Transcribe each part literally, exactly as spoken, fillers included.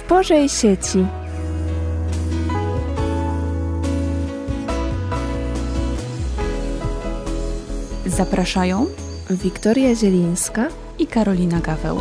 w Bożej sieci. Zapraszają Wiktoria Zielińska i Karolina Gaweł.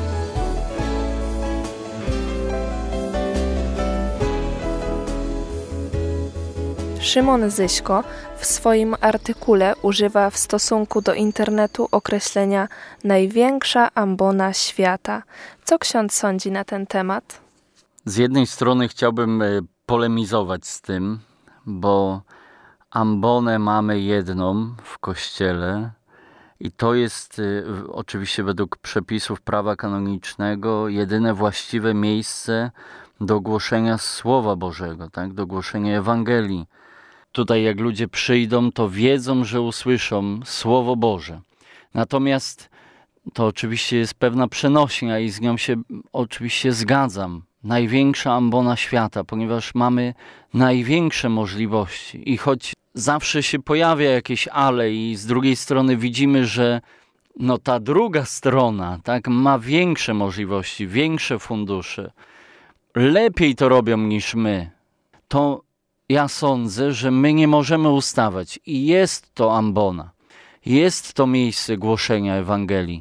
Szymon Zyśko w swoim artykule używa w stosunku do internetu określenia największa ambona świata. Co ksiądz sądzi na ten temat? Z jednej strony chciałbym polemizować z tym, bo ambonę mamy jedną w Kościele i to jest oczywiście według przepisów prawa kanonicznego jedyne właściwe miejsce do głoszenia Słowa Bożego, tak? Do głoszenia Ewangelii. Tutaj jak ludzie przyjdą, to wiedzą, że usłyszą Słowo Boże. Natomiast to oczywiście jest pewna przenośnia i z nią się oczywiście zgadzam. Największa ambona świata, ponieważ mamy największe możliwości. I choć zawsze się pojawia jakieś ale i z drugiej strony widzimy, że no ta druga strona tak, ma większe możliwości, większe fundusze. Lepiej to robią niż my. To ja sądzę, że my nie możemy ustawać i jest to ambona, jest to miejsce głoszenia Ewangelii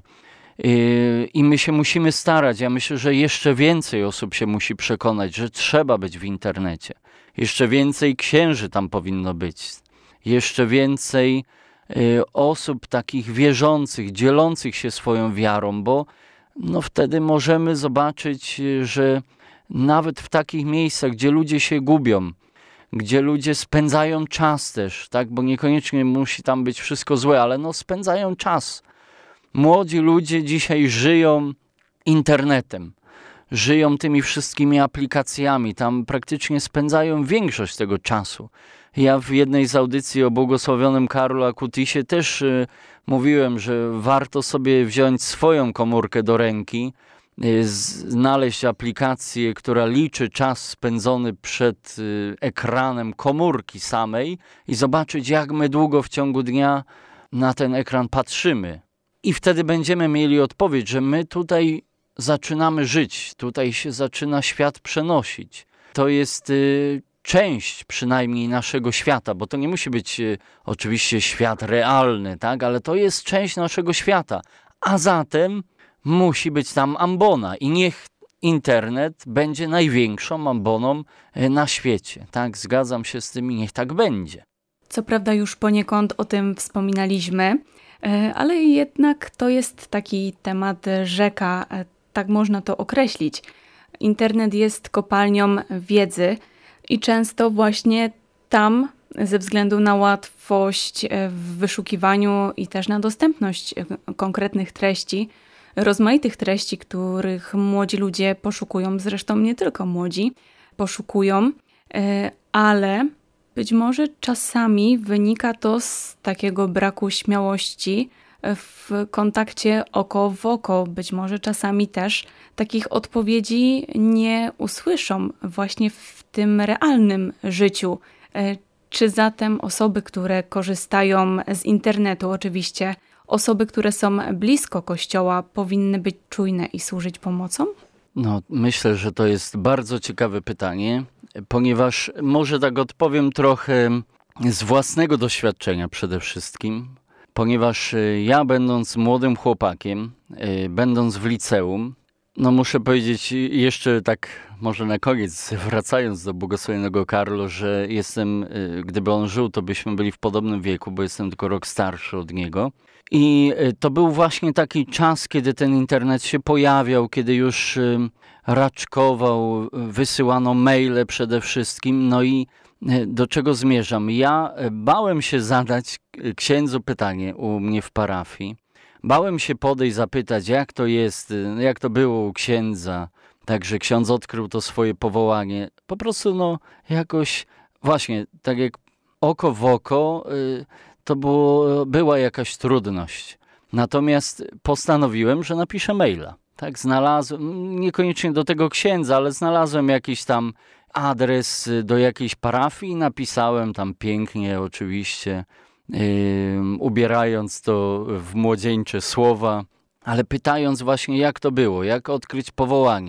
i my się musimy starać. Ja myślę, że jeszcze więcej osób się musi przekonać, że trzeba być w internecie. Jeszcze więcej księży tam powinno być. Jeszcze więcej osób takich wierzących, dzielących się swoją wiarą, bo no wtedy możemy zobaczyć, że nawet w takich miejscach, gdzie ludzie się gubią, gdzie ludzie spędzają czas też, tak? Bo niekoniecznie musi tam być wszystko złe, ale no spędzają czas. Młodzi ludzie dzisiaj żyją internetem, żyją tymi wszystkimi aplikacjami, tam praktycznie spędzają większość tego czasu. Ja w jednej z audycji o błogosławionym Karlu Akutisie też y, mówiłem, że warto sobie wziąć swoją komórkę do ręki, znaleźć aplikację, która liczy czas spędzony przed ekranem komórki samej i zobaczyć, jak my długo w ciągu dnia na ten ekran patrzymy. I wtedy będziemy mieli odpowiedź, że my tutaj zaczynamy żyć, tutaj się zaczyna świat przenosić. To jest y, część przynajmniej naszego świata, bo to nie musi być y, oczywiście świat realny, tak? Ale to jest część naszego świata. A zatem musi być tam ambona i niech internet będzie największą amboną na świecie. Tak, zgadzam się z tym i niech tak będzie. Co prawda już poniekąd o tym wspominaliśmy, ale jednak to jest taki temat rzeka, tak można to określić. Internet jest kopalnią wiedzy i często właśnie tam ze względu na łatwość w wyszukiwaniu i też na dostępność konkretnych treści, rozmaitych treści, których młodzi ludzie poszukują, zresztą nie tylko młodzi poszukują, ale być może czasami wynika to z takiego braku śmiałości w kontakcie oko w oko. Być może czasami też takich odpowiedzi nie usłyszą właśnie w tym realnym życiu. Czy zatem osoby, które korzystają z internetu, oczywiście osoby, które są blisko Kościoła, powinny być czujne i służyć pomocą? No, myślę, że to jest bardzo ciekawe pytanie, ponieważ może tak odpowiem trochę z własnego doświadczenia przede wszystkim, ponieważ ja będąc młodym chłopakiem, będąc w liceum, no muszę powiedzieć jeszcze tak może na koniec, wracając do błogosławionego Karlo, że jestem, gdyby on żył, to byśmy byli w podobnym wieku, bo jestem tylko rok starszy od niego. I to był właśnie taki czas, kiedy ten internet się pojawiał, kiedy już raczkował, wysyłano maile przede wszystkim. No i do czego zmierzam? Ja bałem się zadać księdzu pytanie u mnie w parafii. Bałem się podejść, zapytać, jak to jest, jak to było u księdza. Także ksiądz odkrył to swoje powołanie. Po prostu no jakoś właśnie, tak jak oko w oko, to było, była jakaś trudność. Natomiast postanowiłem, że napiszę maila. Tak, znalazłem, niekoniecznie do tego księdza, ale znalazłem jakiś tam adres do jakiejś parafii i napisałem tam pięknie oczywiście, yy, ubierając to w młodzieńcze słowa, ale pytając właśnie, jak to było, jak odkryć powołanie,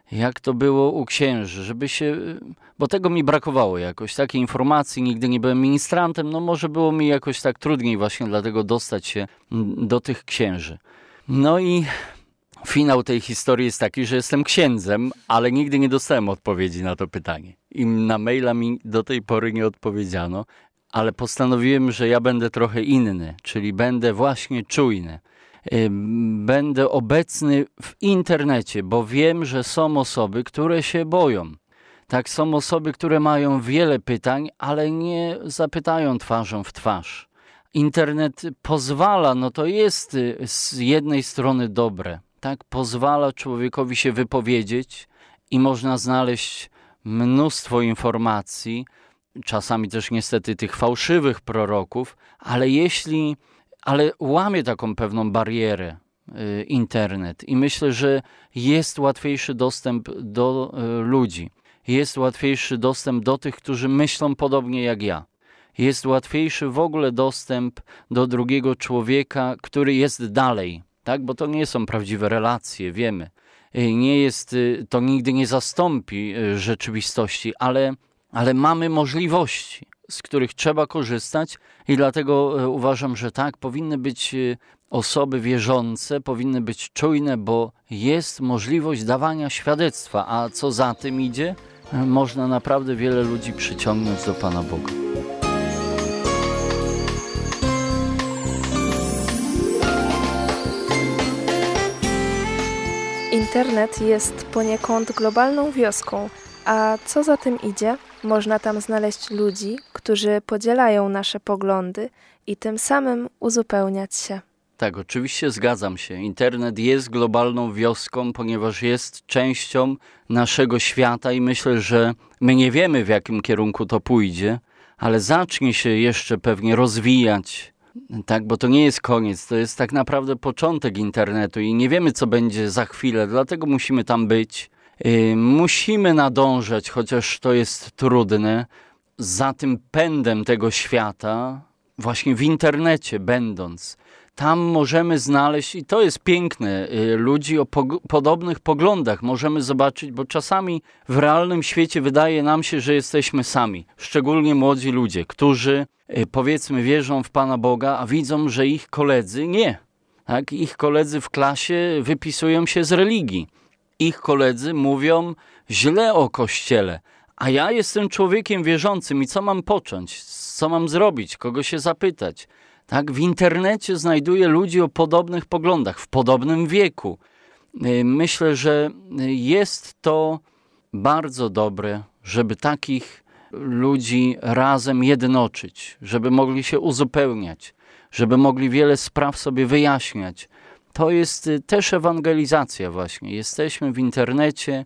jak to było u księży, żeby się, bo tego mi brakowało jakoś, takiej informacji, nigdy nie byłem ministrantem, no może było mi jakoś tak trudniej właśnie dlatego dostać się do tych księży. No i finał tej historii jest taki, że jestem księdzem, ale nigdy nie dostałem odpowiedzi na to pytanie. I na maila mi do tej pory nie odpowiedziano, ale postanowiłem, że ja będę trochę inny, czyli będę właśnie czujny. Będę obecny w internecie, bo wiem, że są osoby, które się boją. Tak, są osoby, które mają wiele pytań, ale nie zapytają twarzą w twarz. Internet pozwala, no to jest z jednej strony dobre, tak, pozwala człowiekowi się wypowiedzieć i można znaleźć mnóstwo informacji, czasami też niestety tych fałszywych proroków, ale jeśli, ale łamie taką pewną barierę y, internet i myślę, że jest łatwiejszy dostęp do y, ludzi, jest łatwiejszy dostęp do tych, którzy myślą podobnie jak ja. Jest łatwiejszy w ogóle dostęp do drugiego człowieka, który jest dalej, tak? Bo to nie są prawdziwe relacje, wiemy. Nie jest, to nigdy nie zastąpi rzeczywistości, ale, ale mamy możliwości, z których trzeba korzystać i dlatego uważam, że tak, powinny być osoby wierzące, powinny być czujne, bo jest możliwość dawania świadectwa, a co za tym idzie, można naprawdę wiele ludzi przyciągnąć do Pana Boga. Internet jest poniekąd globalną wioską, a co za tym idzie, można tam znaleźć ludzi, którzy podzielają nasze poglądy i tym samym uzupełniać się. Tak, oczywiście zgadzam się. Internet jest globalną wioską, ponieważ jest częścią naszego świata i myślę, że my nie wiemy, w jakim kierunku to pójdzie, ale zacznie się jeszcze pewnie rozwijać. Tak, bo to nie jest koniec, to jest tak naprawdę początek internetu i nie wiemy, co będzie za chwilę, dlatego musimy tam być. Yy, musimy nadążać, chociaż to jest trudne, za tym pędem tego świata, właśnie w internecie będąc. Tam możemy znaleźć, i to jest piękne, yy, ludzi o pog- podobnych poglądach możemy zobaczyć, bo czasami w realnym świecie wydaje nam się, że jesteśmy sami, szczególnie młodzi ludzie, którzy powiedzmy wierzą w Pana Boga, a widzą, że ich koledzy nie. Tak? Ich koledzy w klasie wypisują się z religii. Ich koledzy mówią źle o Kościele, a ja jestem człowiekiem wierzącym i co mam począć? Co mam zrobić? Kogo się zapytać? Tak? W internecie znajduję ludzi o podobnych poglądach, w podobnym wieku. Myślę, że jest to bardzo dobre, żeby takich ludzi razem jednoczyć, żeby mogli się uzupełniać, żeby mogli wiele spraw sobie wyjaśniać. To jest też ewangelizacja właśnie. Jesteśmy w internecie,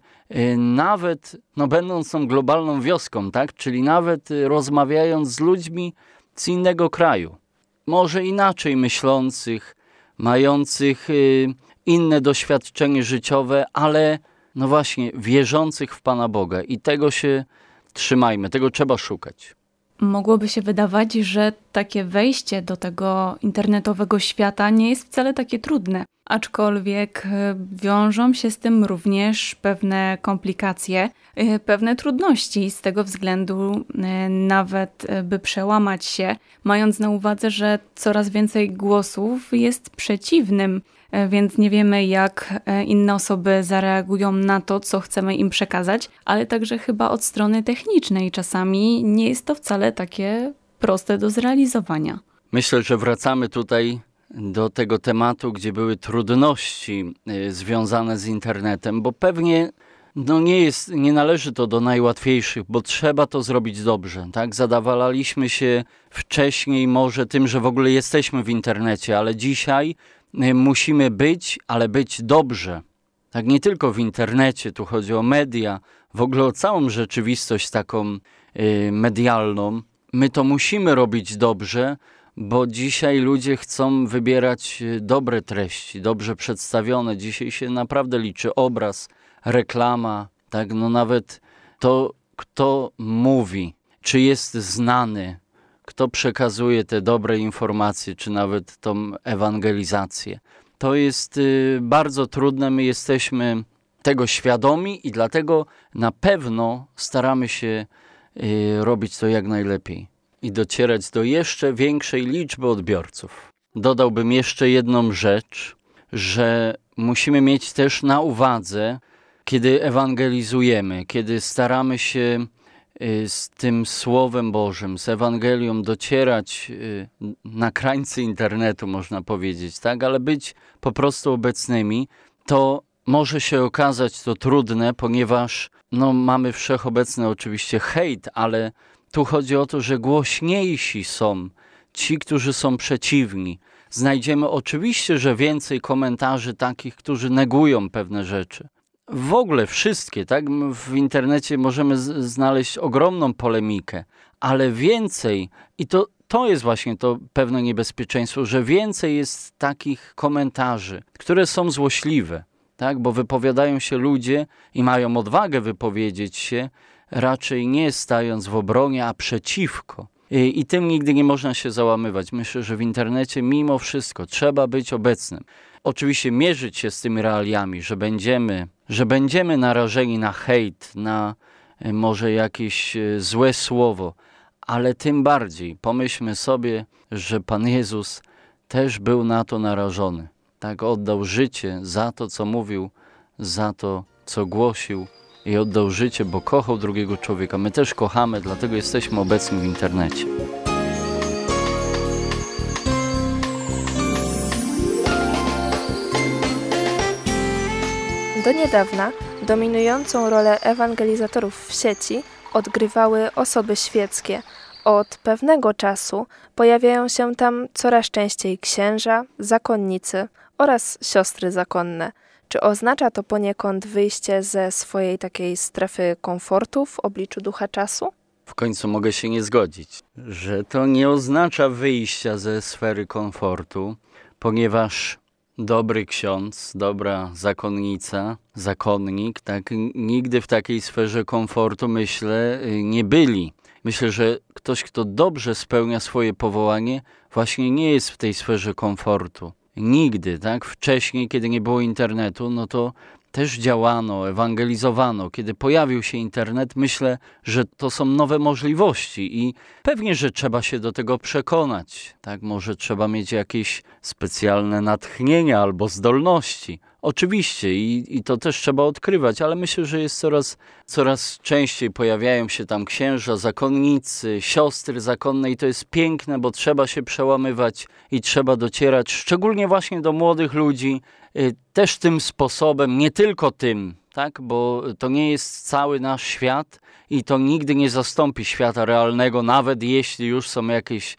nawet no, będąc tą globalną wioską, tak? Czyli nawet rozmawiając z ludźmi z innego kraju, może inaczej myślących, mających inne doświadczenie życiowe, ale no właśnie wierzących w Pana Boga i tego się trzymajmy, tego trzeba szukać. Mogłoby się wydawać, że takie wejście do tego internetowego świata nie jest wcale takie trudne, aczkolwiek wiążą się z tym również pewne komplikacje, pewne trudności z tego względu, nawet by przełamać się, mając na uwadze, że coraz więcej głosów jest przeciwnym, więc nie wiemy, jak inne osoby zareagują na to, co chcemy im przekazać, ale także chyba od strony technicznej czasami nie jest to wcale takie proste do zrealizowania. Myślę, że wracamy tutaj do tego tematu, gdzie były trudności związane z internetem, bo pewnie no nie jest, nie należy to do najłatwiejszych, bo trzeba to zrobić dobrze. Tak? Zadawalaliśmy się wcześniej może tym, że w ogóle jesteśmy w internecie, ale dzisiaj musimy być, ale być dobrze. Tak, nie tylko w internecie, tu chodzi o media, w ogóle o całą rzeczywistość taką y, medialną. My to musimy robić dobrze, bo dzisiaj ludzie chcą wybierać dobre treści, dobrze przedstawione. Dzisiaj się naprawdę liczy obraz, reklama, tak, no nawet to, kto mówi, czy jest znany, kto przekazuje te dobre informacje, czy nawet tą ewangelizację. To jest y, bardzo trudne. My jesteśmy tego świadomi i dlatego na pewno staramy się y, robić to jak najlepiej i docierać do jeszcze większej liczby odbiorców. Dodałbym jeszcze jedną rzecz, że musimy mieć też na uwadze, kiedy ewangelizujemy, kiedy staramy się z tym Słowem Bożym, z Ewangelią docierać na krańce internetu, można powiedzieć, tak, ale być po prostu obecnymi, to może się okazać to trudne, ponieważ no, mamy wszechobecny oczywiście hejt, ale tu chodzi o to, że głośniejsi są ci, którzy są przeciwni. Znajdziemy oczywiście, że więcej komentarzy takich, którzy negują pewne rzeczy. W ogóle wszystkie, tak? W internecie możemy z- znaleźć ogromną polemikę, ale więcej, i to, to jest właśnie to pewne niebezpieczeństwo, że więcej jest takich komentarzy, które są złośliwe, tak? Bo wypowiadają się ludzie i mają odwagę wypowiedzieć się, raczej nie stając w obronie, a przeciwko. I, I tym nigdy nie można się załamywać. Myślę, że w internecie mimo wszystko trzeba być obecnym. Oczywiście mierzyć się z tymi realiami, że będziemy, że będziemy narażeni na hejt, na e, może jakieś e, złe słowo, ale tym bardziej pomyślmy sobie, że Pan Jezus też był na to narażony. Tak, oddał życie za to, co mówił, za to, co głosił i oddał życie, bo kochał drugiego człowieka. My też kochamy, dlatego jesteśmy obecni w internecie. Do niedawna dominującą rolę ewangelizatorów w sieci odgrywały osoby świeckie. Od pewnego czasu pojawiają się tam coraz częściej księża, zakonnicy oraz siostry zakonne. Czy oznacza to poniekąd wyjście ze swojej takiej strefy komfortu w obliczu ducha czasu? W końcu mogę się nie zgodzić, że to nie oznacza wyjścia ze sfery komfortu, ponieważ dobry ksiądz, dobra zakonnica, zakonnik, tak, nigdy w takiej sferze komfortu, myślę, nie byli. Myślę, że ktoś, kto dobrze spełnia swoje powołanie, właśnie nie jest w tej sferze komfortu. Nigdy, tak? Wcześniej, kiedy nie było internetu, no to też działano, ewangelizowano. Kiedy pojawił się internet, myślę, że to są nowe możliwości i pewnie, że trzeba się do tego przekonać. Tak? Może trzeba mieć jakieś specjalne natchnienia albo zdolności. Oczywiście i, i to też trzeba odkrywać, ale myślę, że jest coraz, coraz częściej pojawiają się tam księża, zakonnicy, siostry zakonne i to jest piękne, bo trzeba się przełamywać i trzeba docierać, szczególnie właśnie do młodych ludzi, y, też tym sposobem, nie tylko tym, tak, bo to nie jest cały nasz świat i to nigdy nie zastąpi świata realnego, nawet jeśli już są jakieś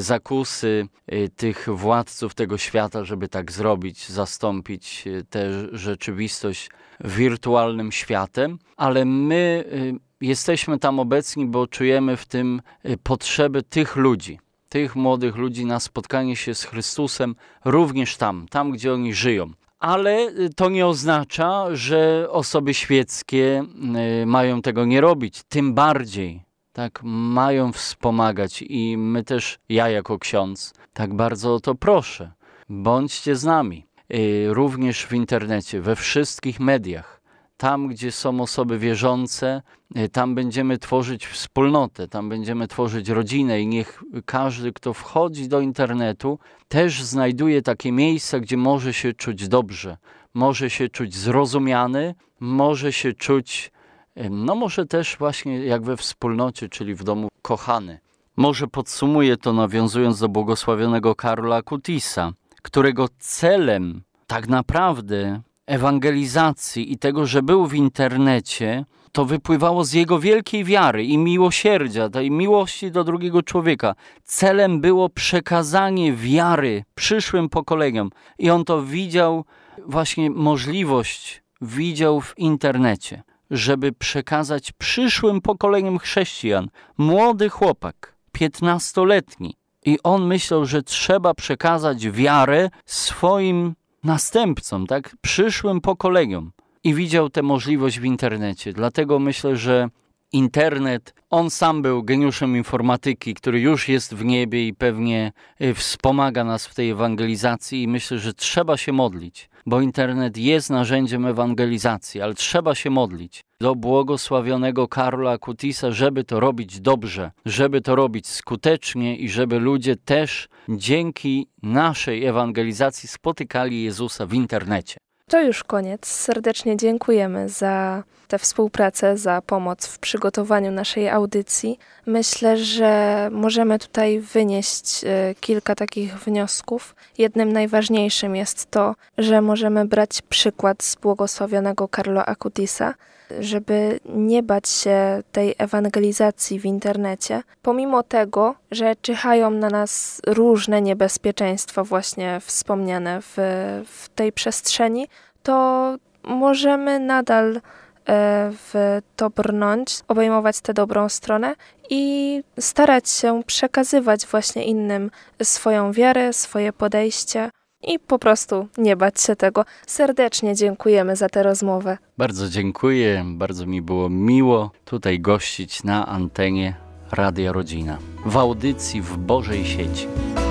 zakusy tych władców tego świata, żeby tak zrobić, zastąpić tę rzeczywistość wirtualnym światem, ale my jesteśmy tam obecni, bo czujemy w tym potrzeby tych ludzi, tych młodych ludzi na spotkanie się z Chrystusem również tam, tam gdzie oni żyją. Ale to nie oznacza, że osoby świeckie mają tego nie robić. Tym bardziej, tak, mają wspomagać i my też, ja jako ksiądz, tak bardzo o to proszę. Bądźcie z nami, również w internecie, we wszystkich mediach. Tam, gdzie są osoby wierzące, tam będziemy tworzyć wspólnotę, tam będziemy tworzyć rodzinę i niech każdy, kto wchodzi do internetu, też znajduje takie miejsca, gdzie może się czuć dobrze, może się czuć zrozumiany, może się czuć, no może też właśnie jak we wspólnocie, czyli w domu kochany. Może podsumuję to nawiązując do błogosławionego Karola Akutisa, którego celem tak naprawdę ewangelizacji i tego, że był w internecie, to wypływało z jego wielkiej wiary i miłosierdzia, tej miłości do drugiego człowieka. Celem było przekazanie wiary przyszłym pokoleniom i on to widział, właśnie możliwość widział w internecie, żeby przekazać przyszłym pokoleniom chrześcijan. Młody chłopak, piętnastoletni i on myślał, że trzeba przekazać wiarę swoim następcom, tak, przyszłym pokoleniom i widział tę możliwość w internecie. Dlatego myślę, że internet. On sam był geniuszem informatyki, który już jest w niebie i pewnie wspomaga nas w tej ewangelizacji i myślę, że trzeba się modlić, bo internet jest narzędziem ewangelizacji, ale trzeba się modlić do błogosławionego Karola Akutisa, żeby to robić dobrze, żeby to robić skutecznie i żeby ludzie też dzięki naszej ewangelizacji spotykali Jezusa w internecie. To już koniec. Serdecznie dziękujemy za tę współpracę, za pomoc w przygotowaniu naszej audycji. Myślę, że możemy tutaj wynieść kilka takich wniosków. Jednym najważniejszym jest to, że możemy brać przykład z błogosławionego Karola Akutisa, żeby nie bać się tej ewangelizacji w internecie, pomimo tego, że czyhają na nas różne niebezpieczeństwa właśnie wspomniane w, w tej przestrzeni, to możemy nadal w to brnąć, obejmować tę dobrą stronę i starać się przekazywać właśnie innym swoją wiarę, swoje podejście i po prostu nie bać się tego. Serdecznie dziękujemy za tę rozmowę. Bardzo dziękuję, bardzo mi było miło tutaj gościć na antenie Radia Rodzina w audycji w Bożej Sieci.